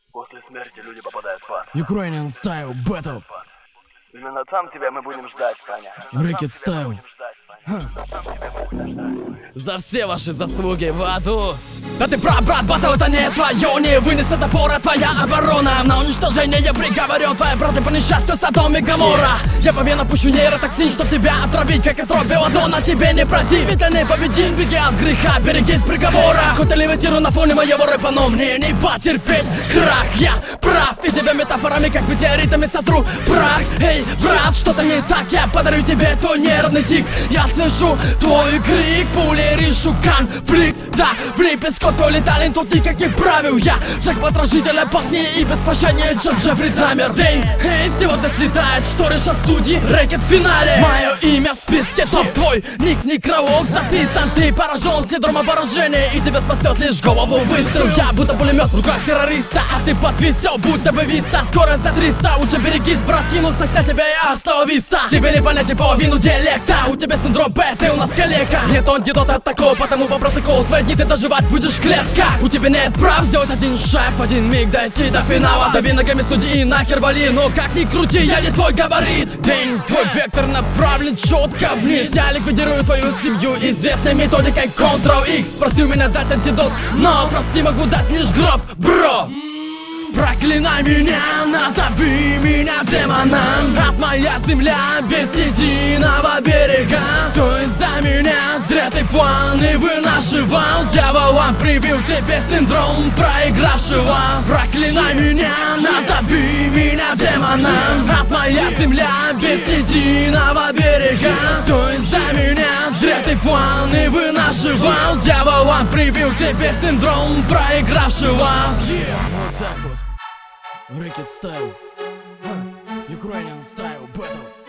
После смерти люди попадают в ад. Ukrainian Style Battle. Именно там тебя мы будем ждать, Таня. Racket Style. За все ваши заслуги в аду. Да ты прав, брат, батл это не твое. Не вынесет опора твоя оборона. На уничтожение приговорен твои браты по несчастью Содом и Гоморра. Я по венам пущу нейротоксин, чтоб тебя отравить, как отровь белладона. Тебе не противить, ты непобедим, беги от греха, берегись приговора. Хоть и левитирую на фоне моего рэпа, но мне не потерпеть крах. Я прав, и тебя метафорами, как метеоритами сотру прах. Эй, брат, что-то не так, я подарю тебе твой нервный тик. Я слышу твой крик, пули решу конфликт. Да, в лепестку твой талент, тут никаких правил. Я джекпот-рожитель опаснее и беспощаднее, чем Джеффри Даммер. День, эй, сегодня слетает, что решат судьи, рэкет в финале. Мое имя в списке топ, твой ник некролог записан. Ты поражен синдромом поражения, и тебя спасет лишь голову выстрел. Я будто пулемет в руках террориста, а ты подвисел, будто бы виста. Скорость за 300, лучше берегись, брат, кинулся на тебя и остановиста. Тебе не понять и половину диалекта, у тебя синдром Б, ты у нас калека. Нет антидота от такого, потому по протоколу свои дни ты доживать будешь в клетках. У тебя нет прав сделать один шаг, в один миг дойти до финала. Дави ногами судьи и нахер вали, но как ни крути, я не твой габарит. День, твой вектор направлен четко вниз. Я ликвидирую твою семью известной методикой Ctrl-X. Просил меня дать антидот, но просто не могу дать лишь гроб, бро. Проклинай меня, назови меня демоном. От моя земля без единого берега. Все из-за меня, зря ты планы вынашивал. Дьяволом привил тебе синдром проигравшего. Проклинай меня, назови меня демоном. От моя земля без единого берега. Все из-за меня, зря ты планы вынашивал. Дьяволом привил тебе синдром проигравшего. Вот так вот. Racket Style. Ukrainian Style Battle.